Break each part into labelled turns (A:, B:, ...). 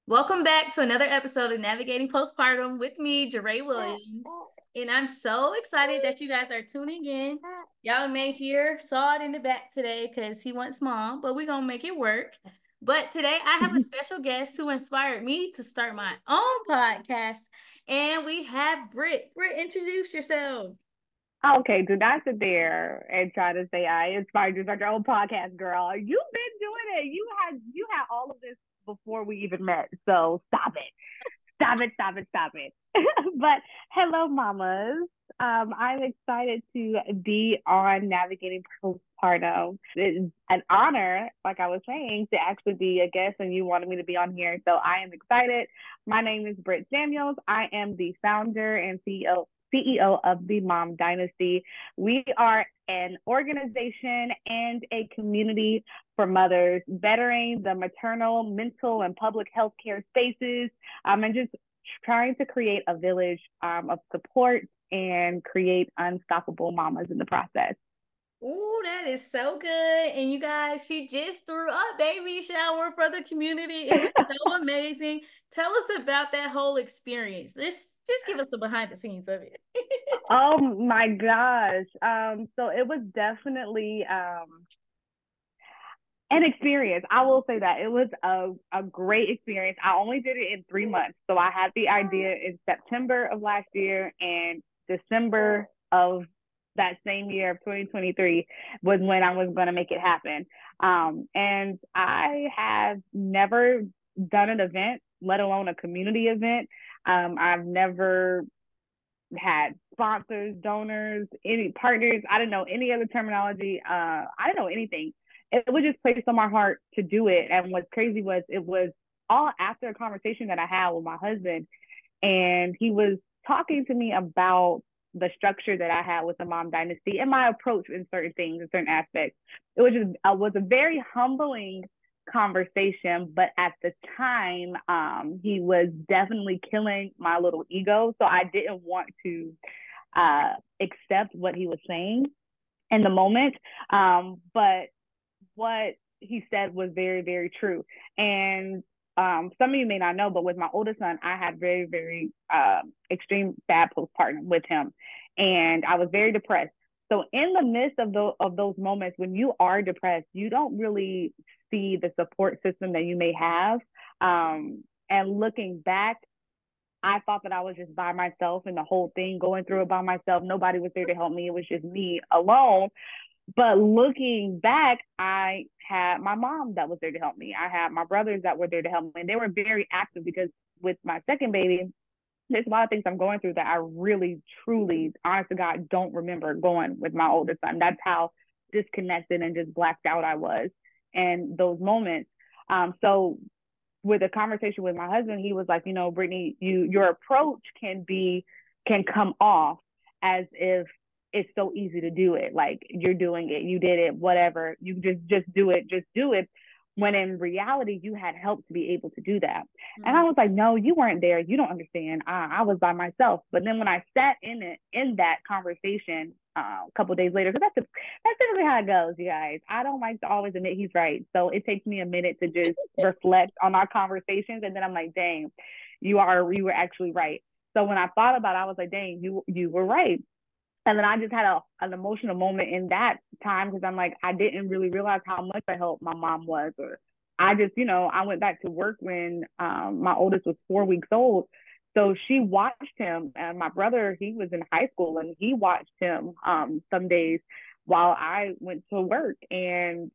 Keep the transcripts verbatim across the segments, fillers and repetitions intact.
A: Welcome back to another episode of Navigating Postpartum with me, Jeray Williams. And I'm so excited that you guys are tuning in. Y'all may hear Saw it in the back today because he wants mom, but we're going to make it work. But today I have a special guest who inspired me to start my own podcast. And we have Britt. Britt, introduce yourself.
B: Okay, do not sit there and try to say I inspired you to start your own podcast, girl. You've been doing it. You had you had all of this before we even met. So stop it. Stop it, stop it, stop it. But hello, mamas. Um, I'm excited to be on Navigating Postpartum. It's an honor, like I was saying, to actually be a guest, and you wanted me to be on here. So I am excited. My name is Britt Samuels. I am the founder and C E O C E O of the Mom Dynasty. We are an organization and a community for mothers, bettering the maternal, mental, and public health care spaces, um, and just trying to create a village um, of support and create unstoppable mamas in the process.
A: Oh, that is so good. And you guys, she just threw a baby shower for the community. It was so amazing. Tell us about that whole experience. Just, just give us the behind the scenes of it.
B: Oh my gosh. Um, so it was definitely um, an experience. I will say that it was a, a great experience. I only did it in three months. So I had the idea in September of last year, and December of that same year of twenty twenty-three was when I was going to make it happen. Um, and I have never done an event, let alone a community event. Um, I've never had sponsors, donors, any partners. I didn't know any other terminology. Uh, I didn't know anything. It was just placed on my heart to do it. And what's crazy was it was all after a conversation that I had with my husband, and he was talking to me about the structure that I had with the Mom Dynasty and my approach in certain things, in certain aspects. It was just uh, was a very humbling conversation, but at the time, um, he was definitely killing my little ego. So I didn't want to uh, accept what he was saying in the moment. Um, but what he said was very, very true. And um, some of you may not know, but with my oldest son, I had very, very uh, extreme bad postpartum with him, and I was very depressed. So in the midst of those of those moments when you are depressed, you don't really see the support system that you may have. Um, and looking back, I thought that I was just by myself and the whole thing going through it by myself. Nobody was there to help me. It was just me alone. But looking back, I had my mom that was there to help me. I had my brothers that were there to help me. And they were very active because with my second baby, there's a lot of things I'm going through that I really, truly, honest to God, don't remember going with my oldest son. That's how disconnected and just blacked out I was in those moments. Um, so with a conversation with my husband, he was like, you know, Brittany, you your approach can be can come off as if it's so easy to do it. Like you're doing it, you did it, whatever. You just just do it, just do it. When in reality, you had help to be able to do that. Mm-hmm. And I was like, no, you weren't there. You don't understand. I, I was by myself. But then when I sat in it in that conversation uh, a couple days later, because that's a, that's typically how it goes, you guys. I don't like to always admit he's right. So it takes me a minute to just reflect on our conversations, and then I'm like, dang, you are you were actually right. So when I thought about it, I was like, dang, you you were right. And then I just had a, an emotional moment in that time because I'm like, I didn't really realize how much I help my mom was. Or I just, you know, I went back to work when um, my oldest was four weeks old. So she watched him. And my brother, he was in high school, and he watched him um, some days while I went to work. And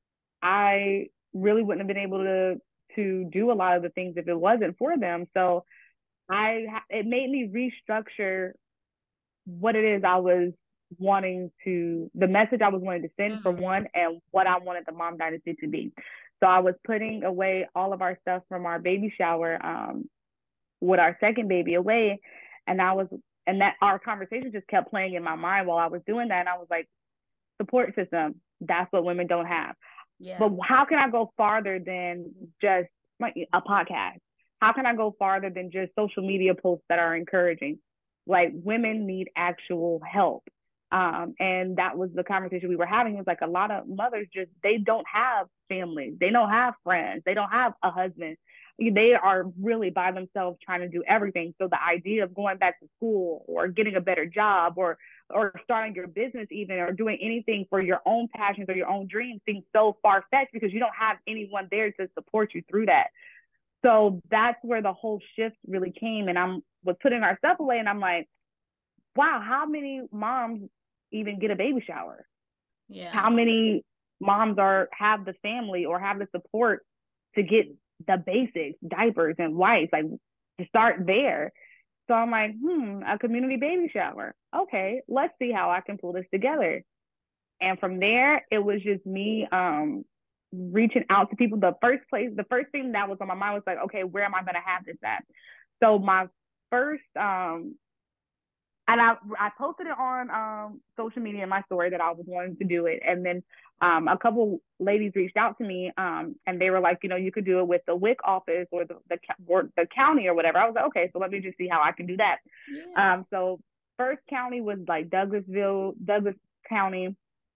B: I really wouldn't have been able to to do a lot of the things if it wasn't for them. So I it made me restructure what it is I was wanting to, the message I was wanting to send, mm-hmm. for one, and what I wanted the Mom Dynasty to be. So I was putting away all of our stuff from our baby shower um, with our second baby away. And I was, and that our conversation just kept playing in my mind while I was doing that. And I was like, support system, that's what women don't have. Yeah. But how can I go farther than just a podcast? How can I go farther than just social media posts that are encouraging? Like, women need actual help. Um, and that was the conversation we were having. It was like a lot of mothers just, they don't have families. They don't have friends. They don't have a husband. they are really by themselves trying to do everything. So the idea of going back to school or getting a better job or or starting your business even or doing anything for your own passions or your own dreams seems so far-fetched because you don't have anyone there to support you through that. So that's where the whole shift really came. And I'm was putting our stuff away and I'm like, wow, how many moms even get a baby shower?
A: Yeah.
B: How many moms are have the family or have the support to get the basics, diapers and wipes, like to start there. So I'm like, hmm, a community baby shower. Okay, let's see how I can pull this together. And from there, it was just me um, reaching out to people. The first place, the first thing that was on my mind was like, okay, where am I going to have this at? So my first um, and I I posted it on um, social media in my story that I was wanting to do it, and then um, a couple ladies reached out to me, um, and they were like, you know, you could do it with the W I C office or the the, or the county or whatever. I was like, okay, so let me just see how I can do that.
A: Yeah.
B: Um, so first county was like Douglasville, Douglas County,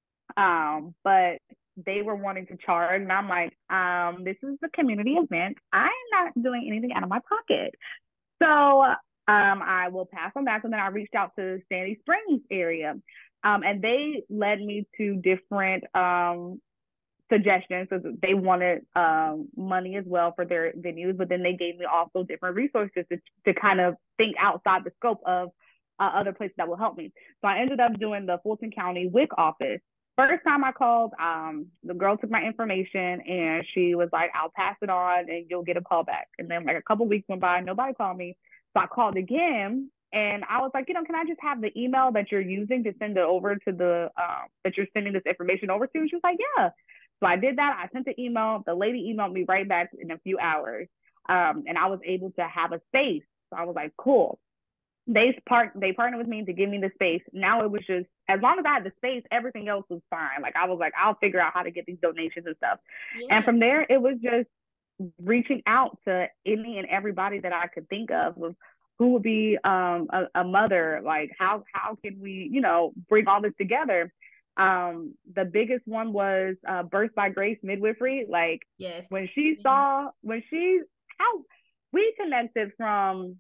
B: um, but they were wanting to charge, and I'm like, um, this is a community event. I'm not doing anything out of my pocket. So um, I will pass on that. And then I reached out to Sandy Springs area, um, and they led me to different um, suggestions. So they wanted um, money as well for their venues, but then they gave me also different resources to, to kind of think outside the scope of uh, other places that will help me. So I ended up doing the Fulton County W I C office. First time I called, um, the girl took my information and she was like, I'll pass it on and you'll get a call back. And then like a couple weeks went by, nobody called me. So I called again and I was like, you know, can I just have the email that you're using to send it over to the, uh, that you're sending this information over to? And she was like, yeah. So I did that. I sent the email. The lady emailed me right back in a few hours. Um, and I was able to have a space. So I was like, cool. They part they partnered with me to give me the space. Now it was just as long as I had the space, everything else was fine. Like I was like, I'll figure out how to get these donations and stuff. Yeah. And from there, it was just reaching out to any and everybody that I could think of, of who would be um, a, a mother. Like how how can we, you know, bring all this together? Um, the biggest one was uh, Birth by Grace Midwifery. Like
A: yes,
B: when she saw when she how we connected from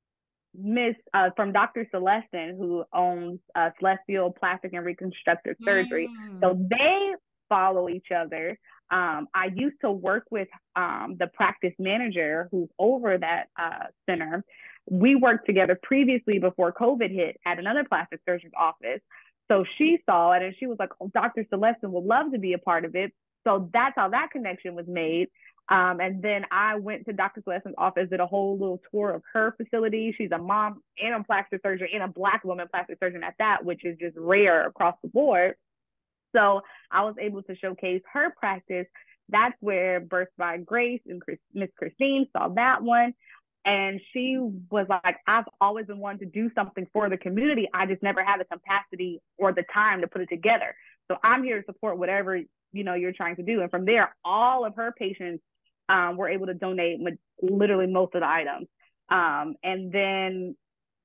B: Miss uh, from Doctor Celestin, who owns uh, Celestial Plastic and Reconstructive Surgery. Mm. So they follow each other. Um, I used to work with um, the practice manager who's over that uh, center. We worked together previously before COVID hit at another plastic surgeon's office. So she saw it and she was like, oh, Doctor Celestin would love to be a part of it. So that's how that connection was made. Um, and then I went to Doctor Celestin's office, did a whole little tour of her facility. She's a mom and a plastic surgeon and a Black woman plastic surgeon at that, which is just rare across the board. So I was able to showcase her practice. That's where Birth by Grace and Chris, Miss Christine saw that one. And she was like, I've always been wanting to do something for the community. I just never had the capacity or the time to put it together. So I'm here to support whatever, you know, you're trying to do. And from there, all of her patients um, were able to donate literally most of the items. Um, and then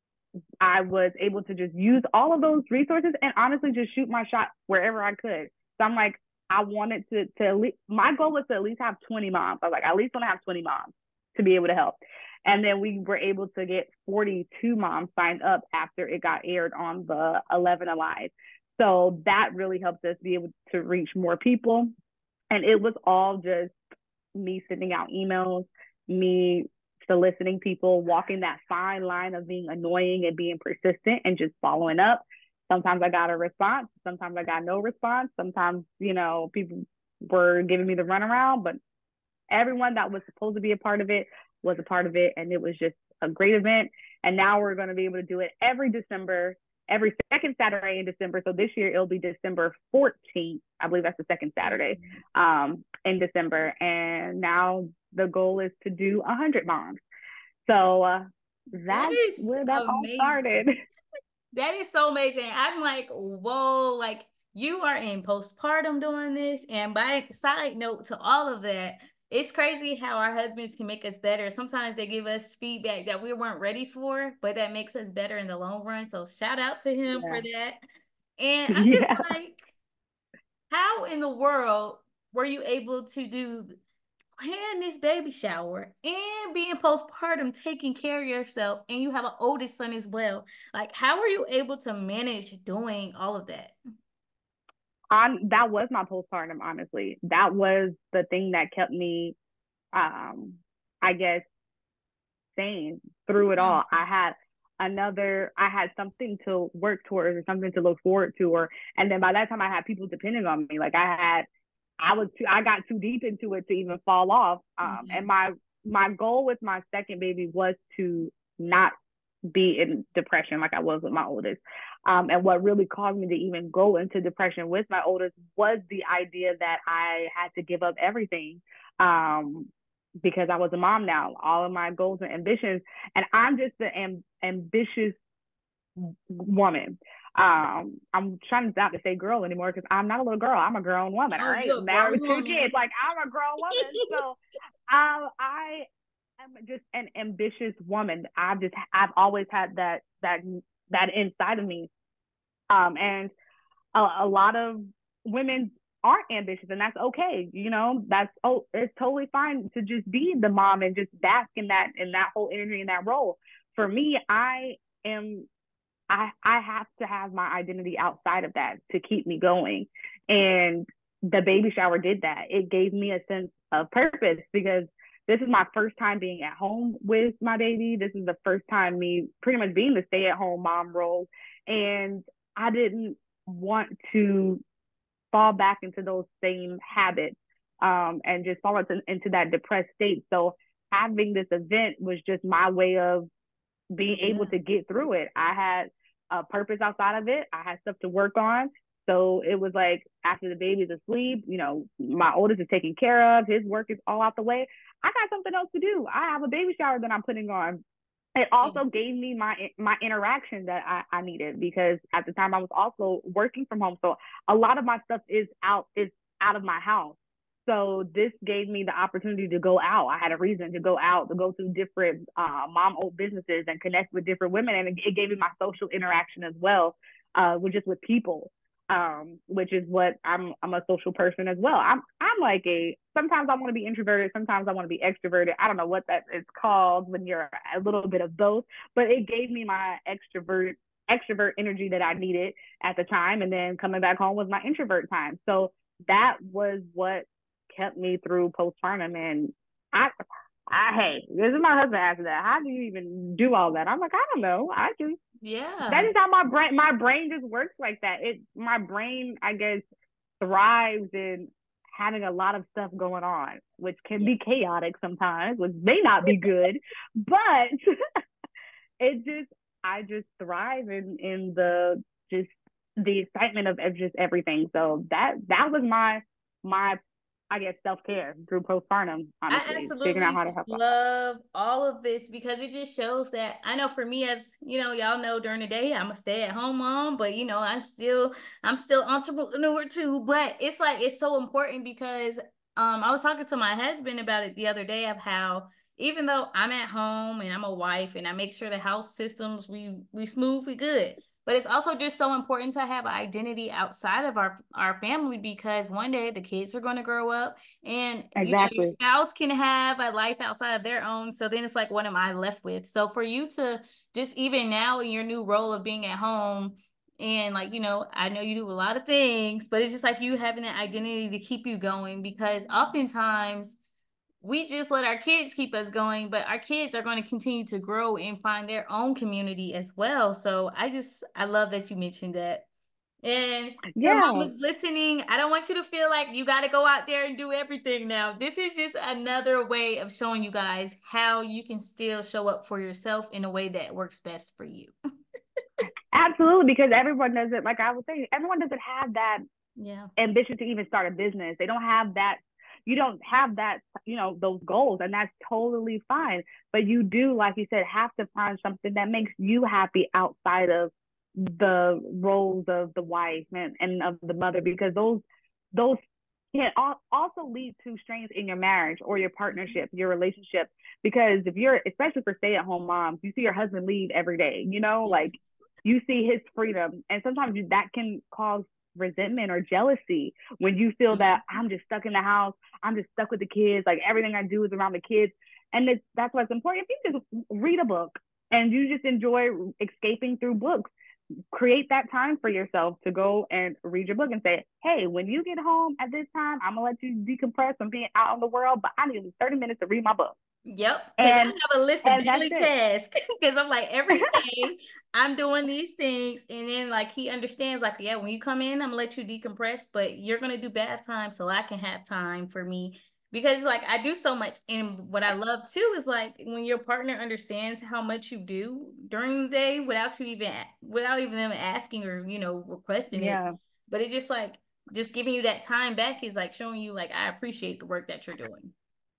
B: I was able to just use all of those resources and honestly just shoot my shot wherever I could. So I'm like, I wanted to, to at least, my goal was to at least have twenty moms. I was like, I at least want to have twenty moms to be able to help. And then we were able to get forty-two moms signed up after it got aired on the eleven Alive. So that really helped us be able to reach more people. And it was all just me sending out emails, me soliciting people, walking that fine line of being annoying and being persistent and just following up. Sometimes I got a response. Sometimes I got no response. Sometimes, you know, people were giving me the runaround, but everyone that was supposed to be a part of it was a part of it. And it was just a great event. And now we're going to be able to do it every December, every second Saturday in December. So this year it'll be December fourteenth. I believe that's the second Saturday um, in December. And now the goal is to do one hundred moms. So uh, that's that where that amazing. all started.
A: That is so amazing. I'm like, whoa, like you are in postpartum doing this. And by side note to all of that, it's crazy how our husbands can make us better. Sometimes they give us feedback that we weren't ready for, but that makes us better in the long run. So shout out to him yeah. for that. And I'm yeah. just like, how in the world were you able to do planning this baby shower and being postpartum, taking care of yourself, and you have an oldest son as well. Like, how were you able to manage doing all of that?
B: On that was my postpartum, honestly. That was the thing that kept me, um, I guess, sane through it all. I had another, I had something to work towards or something to look forward to, or and then by that time I had people depending on me. Like I had, I was too, I got too deep into it to even fall off. Um,
A: Mm-hmm.
B: and my my goal with my second baby was to not be in depression like I was with my oldest. Um, and what really caused me to even go into depression with my oldest was the idea that I had to give up everything. Um, because I was a mom now, all of my goals and ambitions, and I'm just an am- ambitious woman. Um, I'm trying not to say girl anymore because I'm not a little girl. I'm a grown woman. All
A: Oh,
B: right,
A: you're a
B: married
A: grown
B: with two
A: woman.
B: kids. Like I'm a grown woman. So, um, I am just an ambitious woman. I've just I've always had that that that inside of me. Um, and a, a lot of women aren't ambitious, and that's okay. You know, that's oh, it's totally fine to just be the mom and just bask in that in that whole energy in that role. For me, I am I I have to have my identity outside of that to keep me going. And the baby shower did that. It gave me a sense of purpose because this is my first time being at home with my baby. This is the first time me pretty much being the stay-at-home mom role. And I didn't want to fall back into those same habits um, and just fall into, into that depressed state. So having this event was just my way of being
A: Yeah.
B: able to get through it. I had a purpose outside of it. I had stuff to work on. So it was like after the baby's asleep, you know, my oldest is taken care of. His work is all out the way. I got something else to do. I have a baby shower that I'm putting on. It also gave me my my interaction that I, I needed because at the time I was also working from home. So a lot of my stuff is out is out of my house. So this gave me the opportunity to go out. I had a reason to go out, to go to different uh, mom-owned businesses and connect with different women. And it, it gave me my social interaction as well, uh, with just with people, um, which is what I'm. I'm a social person as well. I'm. I'm like a. Sometimes I want to be introverted. Sometimes I want to be extroverted. I don't know what that is called when you're a little bit of both. But it gave me my extrovert extrovert energy that I needed at the time, and then coming back home was my introvert time. So that was what kept me through postpartum. And I, I, hey, this is my husband asked that. How do you even do all that? I'm like, I don't know. I just, that
A: Yeah.
B: is how my brain, my brain just works like that. It, my brain, I guess, thrives in having a lot of stuff going on, which can
A: Yeah.
B: be chaotic sometimes, which may not be good, but it just, I just thrive in, in the, just the excitement of, of just everything. So that, that was my, my I guess self care through postpartum,
A: I
B: honestly, figuring out
A: absolutely
B: how to help them.
A: love all of this because it just shows that I know for me, as you know, y'all know during the day I'm a stay at home mom, but you know I'm still I'm still entrepreneur too. But it's like it's so important because um I was talking to my husband about it the other day of how even though I'm at home and I'm a wife and I make sure the house systems we we smooth we good. But it's also just so important to have an identity outside of our, our family because one day the kids are going to grow up and you know your
B: Exactly.
A: spouse can have a life outside of their own. So then it's like, what am I left with? So for you to just even now in your new role of being at home and like, you know, I know you do a lot of things, but it's just like you having that identity to keep you going because oftentimes we just let our kids keep us going, but our kids are going to continue to grow and find their own community as well. So I just, I love that you mentioned that. And for
B: Yeah.
A: mamas listening, I don't want you to feel like you got to go out there and do everything now. This is just another way of showing you guys how you can still show up for yourself in a way that works best for you.
B: Absolutely. Because everyone doesn't, like I was saying, everyone doesn't have that
A: Yeah.
B: ambition to even start a business. They don't have that, you don't have that, you know, those goals, and that's totally fine. But you do, like you said, have to find something that makes you happy outside of the roles of the wife and, and of the mother, because those, those can also lead to strains in your marriage or your partnership, your relationship. Because if you're, especially for stay at home moms, you see your husband leave every day, you know,
A: Yes.
B: like you see his freedom. And sometimes that can cause resentment or jealousy when you feel that I'm just stuck in the house, I'm just stuck with the kids, like everything I do is around the kids. And it's, that's what's important. If you just read a book and you just enjoy escaping through books, create that time for yourself to go and read your book and say, hey, when you get home at this time, I'm gonna let you decompress from being out in the world, but I need thirty minutes to read my book.
A: Yep, because I have a list of daily tasks. Because I'm like, every day I'm doing these things, and then like he understands, like, yeah, when you come in, I'm gonna let you decompress, but you're gonna do bath time so I can have time for me. Because like I do so much, and what I love too is like when your partner understands how much you do during the day without you even without even them asking or you know requesting
B: yeah.
A: it. But it's just like just giving you that time back is like showing you like I appreciate the work that you're doing.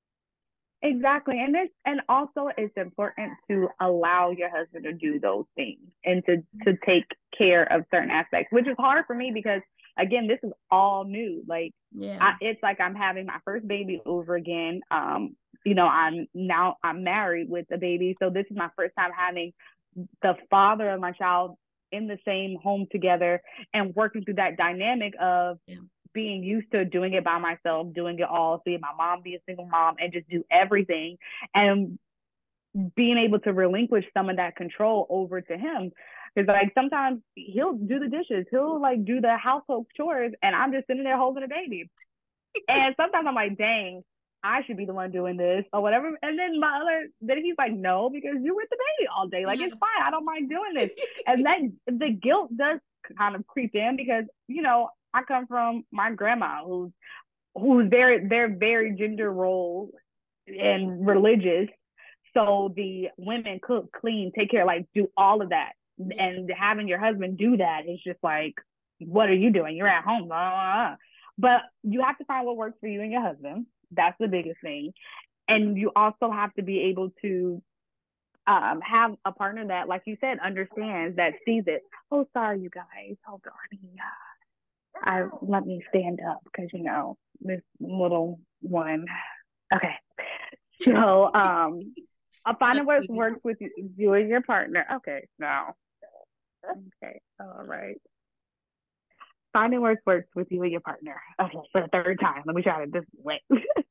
B: Exactly. And this and also it's important to allow your husband to do those things and to to take care of certain aspects, which is hard for me because again, this is all new. Like
A: yeah,
B: I, it's like I'm having my first baby over again. Um, you know, I'm now I'm married with a baby, so this is my first time having the father of my child in the same home together and working through that dynamic of yeah. being used to doing it by myself, doing it all, seeing my mom be a single mom and just do everything, and being able to relinquish some of that control over to him. Because like sometimes he'll do the dishes, he'll like do the household chores, and I'm just sitting there holding a baby. And sometimes I'm like, dang, I should be the one doing this or whatever. And then my other, then he's like, no, because you're with the baby all day. Like, it's fine. I don't mind doing this. And then the guilt does kind of creep in because, you know, I come from my grandma who's, who's very, they're very gender role and religious. So the women cook, clean, take care, like do all of that. Yeah. And having your husband do that is just like, what are you doing? You're at home. Blah, blah, blah. But you have to find what works for you and your husband. That's the biggest thing. And you also have to be able to um, have a partner that, like you said, understands, that sees it. Oh, sorry, you guys. Hold on. I, let me stand up because, you know, this little one. Okay. So um, a finding what works with you, you and your partner. Okay, now. Okay, all right. Finding what works with you and your partner. Okay, for the third time. Let me try it this way.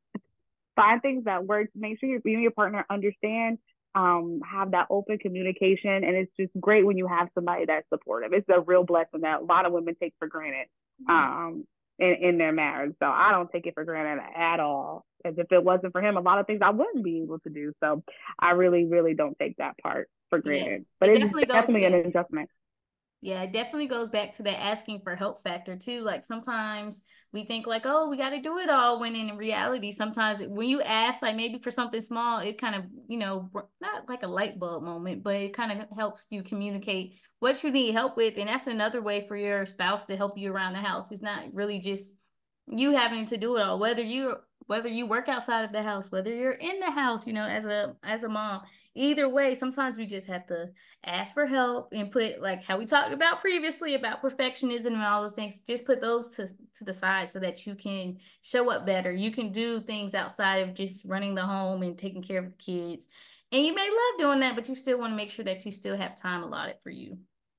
B: Find things that work. Make sure you and your partner understand, um, have that open communication. And it's just great when you have somebody that's supportive. It's a real blessing that a lot of women take for granted um, in, in their marriage. So I don't take it for granted at all. As if it wasn't for him, a lot of things I wouldn't be able to do. So I really, really don't take that part for granted. Yeah, but it it's definitely, definitely an adjustment.
A: Yeah, it definitely goes back to that asking for help factor too. Like sometimes we think like, oh, we got to do it all, when in reality, sometimes when you ask, like maybe for something small, it kind of, you know, not like a light bulb moment, but it kind of helps you communicate what you need help with. And that's another way for your spouse to help you around the house. It's not really just you having to do it all, whether you whether you work outside of the house, whether you're in the house, you know, as a as a mom. Either way, sometimes we just have to ask for help and put, like how we talked about previously about perfectionism and all those things, just put those to, to the side so that you can show up better. You can do things outside of just running the home and taking care of the kids. And you may love doing that, but you still want to make sure that you still have time allotted for you.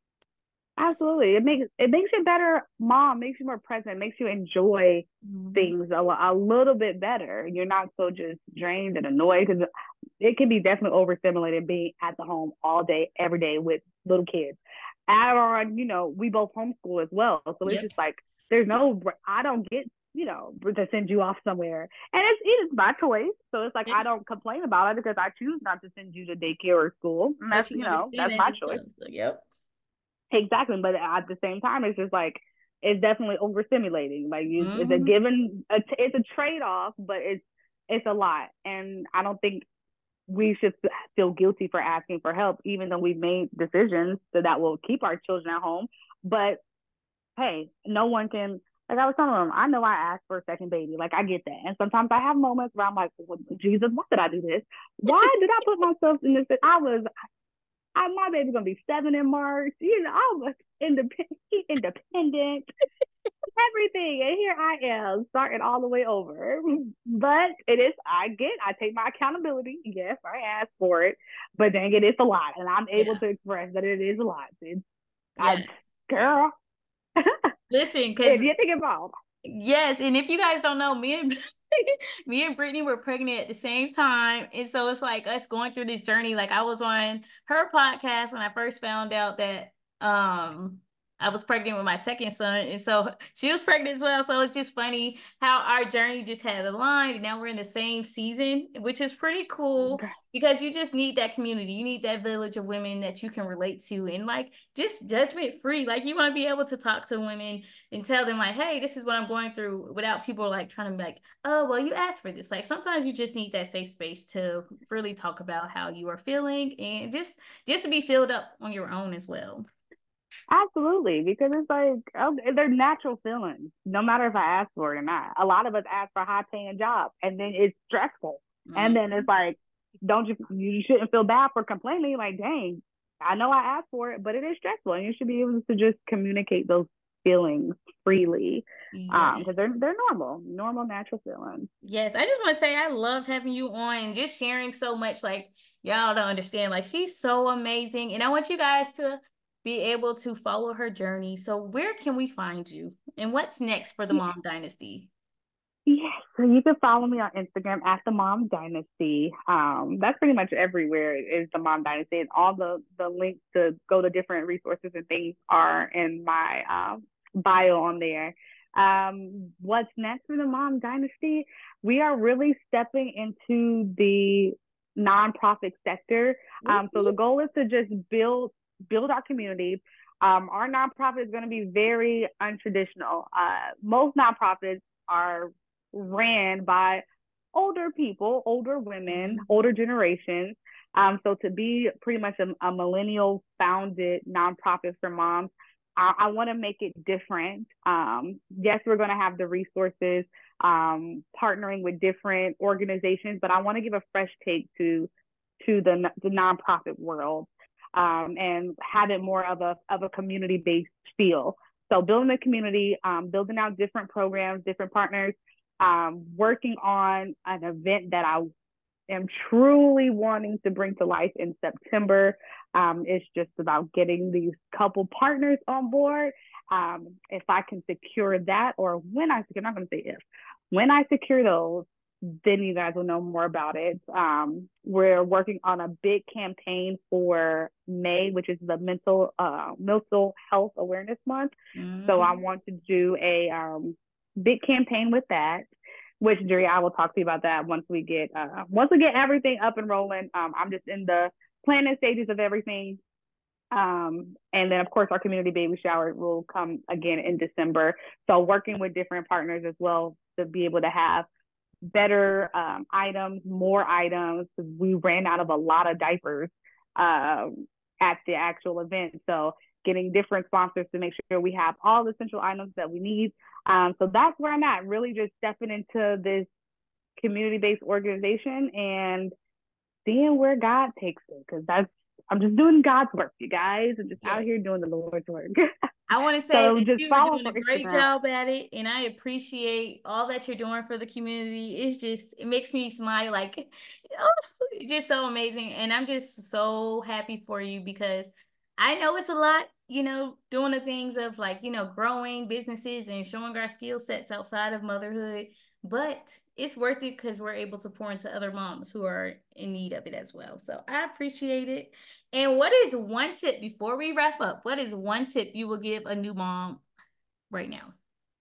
B: Absolutely. It makes it makes you a better mom, makes you more present, makes you enjoy mm-hmm. things a, a little bit better. You're not so just drained and annoyed, because it can be definitely overstimulated being at the home all day, every day with little kids. Add on, you know, we both homeschool as well. So it's yep. just like, there's no, I don't get, you know, to send you off somewhere. And it's, it's my choice. So it's like, it's, I don't complain about it because I choose not to send you to daycare or school. And that's, you, you know, that's my choice.
A: So, yep.
B: Exactly. But at the same time, it's just like, it's definitely overstimulating. Like you, mm-hmm. it's a given, it's a trade-off, but it's, it's a lot. And I don't think we should feel guilty for asking for help, even though we've made decisions so that will keep our children at home. But hey, no one can, like I was telling them, I know I asked for a second baby. Like I get that. And sometimes I have moments where I'm like, well, Jesus, why did I do this? Why did I put myself in this? I was, I, my baby's going to be seven in March. You know, I was independent, independent. Everything, and here I am starting all the way over. But it is, I get, I take my accountability. Yes, I asked for it, but dang it, it's a lot, and I'm able yeah. to express that it is a lot. It's, yeah. I, girl,
A: Listen, because
B: If you think about
A: yes, and if you guys don't know, me and me and Brittany were pregnant at the same time, and so it's like us going through this journey. Like I was on her podcast when I first found out that um I was pregnant with my second son, and so she was pregnant as well. So it's just funny how our journey just had aligned, and now we're in the same season, which is pretty cool because you just need that community. You need that village of women that you can relate to, and like just judgment free. Like you want to be able to talk to women and tell them like, hey, this is what I'm going through without people like trying to be like, oh, well, you asked for this. Like sometimes you just need that safe space to really talk about how you are feeling and just just to be filled up on your own as well.
B: absolutely, because it's like oh, they're natural feelings, no matter if I ask for it or not. A lot of us ask for a high paying job, and then it's stressful, and then it's
A: Mm-hmm.
B: like, don't you you shouldn't feel bad for complaining? Like, dang, I know I asked for it, but it is stressful, and you should be able to just communicate those feelings freely, um,
A: Yes.
B: because they're they're normal, normal, natural feelings.
A: Yes. I just want to say I loved having you on and just sharing so much. Like, y'all don't understand. Like, she's so amazing. And I want you guys to be able to follow her journey. So, where can we find you? And what's next for the Mom Dynasty?
B: Yes, so you can follow me on Instagram at the Mom Dynasty. Um, that's pretty much everywhere is the Mom Dynasty, and all the the links to go to different resources and things are in my um, bio on there. Um, what's next for the Mom Dynasty? We are really stepping into the nonprofit sector. Um, so the goal is to just build build our community. Um, our nonprofit is going to be very untraditional. Uh, most nonprofits are ran by older people, older women, older generations. Um, so to be pretty much a, a millennial founded nonprofit for moms, I, I want to make it different. Um, yes, we're going to have the resources, um, partnering with different organizations, but I want to give a fresh take to to the the nonprofit world, um, and have it more of a of a community based feel. So building a community, um, building out different programs, different partners, um, working on an event that I am truly wanting to bring to life in September. Um, it's just about getting these couple partners on board. Um, if I can secure that, or when I secure, I'm not going to say if, when I secure those, then you guys will know more about it. Um, we're working on a big campaign for May, which is the mental uh, mental health awareness month. So I
A: Mm-hmm.
B: want to do a um, big campaign with that. Which Jerry, I will talk to you about that once we get uh, once we get everything up and rolling. Um, I'm just in the planning stages of everything. Um, and then of course our community baby shower will come again in December. So working with different partners as well to be able to have better um, items, more items. We ran out of a lot of diapers um, at the actual event. So getting different sponsors to make sure we have all the essential items that we need. Um, so that's where I'm at, really just stepping into this community-based organization and seeing where God takes it. Because that's I'm just doing God's work, you guys. I'm just out
A: Yes.
B: here doing the Lord's work.
A: I want to say
B: So
A: that
B: just
A: you are
B: follow
A: doing
B: for
A: a great
B: Instagram.
A: job at it, and I appreciate all that you're doing for the community. It's just, it makes me smile, like, oh, it's just so amazing. And I'm just so happy for you because I know it's a lot, you know, doing the things of like, you know, growing businesses and showing our skill sets outside of motherhood, but it's worth it because we're able to pour into other moms who are in need of it as well. So I appreciate it. And what is one tip before we wrap up? What is one tip you will give a new mom right now?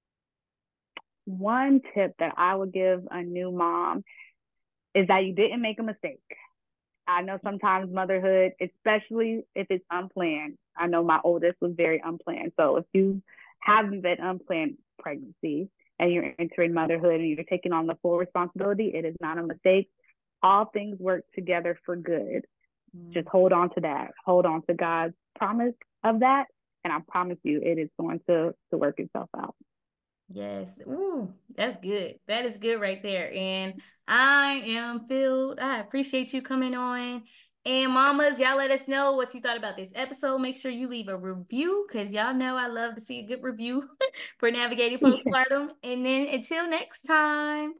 B: One tip that I would give a new mom is that you didn't make a mistake. I know sometimes motherhood, especially if it's unplanned. I know my oldest was very unplanned. So if you have been unplanned pregnancy and you're entering motherhood and you're taking on the full responsibility, it is not a mistake. All things work together for good. Just
A: Mm.
B: hold on to that. Hold on to God's promise of that. And I promise you, it is going to, to work itself out.
A: Yes. Ooh, that's good. That is good right there. And I am filled. I appreciate you coming on. And mamas, y'all let us know what you thought about this episode. Make sure you leave a review because y'all know I love to see a good review for navigating
B: Yeah.
A: postpartum. And then until next time.